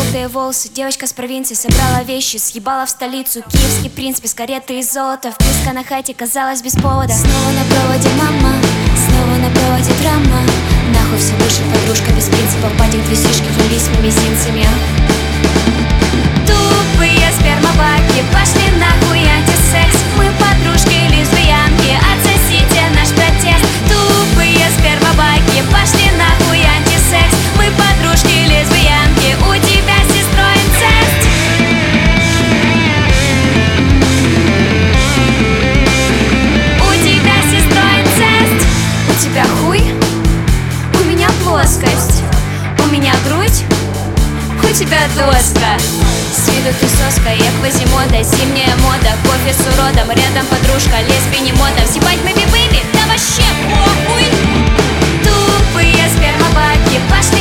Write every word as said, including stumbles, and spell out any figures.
желтые волосы, девочка с провинции. Собрала вещи, съебала в столицу. Киевский принц без кареты из золота. Вписка на хате казалась без повода. Снова на проводе мама, снова на проводе драма. Нахуй все выше, подружка без принципов. Батик две сишки, елись с мизинцами. Тупые спермобаки, пошли нахуй, антисекс. Мы подружки, лесбиянки, отсосите наш протест. Тупые спермобаки, пошли нахуй, антисекс. Мы подружки, лесбиянки, у тебя с сестрой инцест. У тебя с сестрой инцест. У тебя хуй, у меня плоскость. У меня грудь, у тебя доска. С виду ты соска, я квазимода. Зимняя мода, кофе с уродом. Рядом подружка, лесби не мода. Всебать мы бибыби, да вообще похуй. Тупые спермобаки, пошли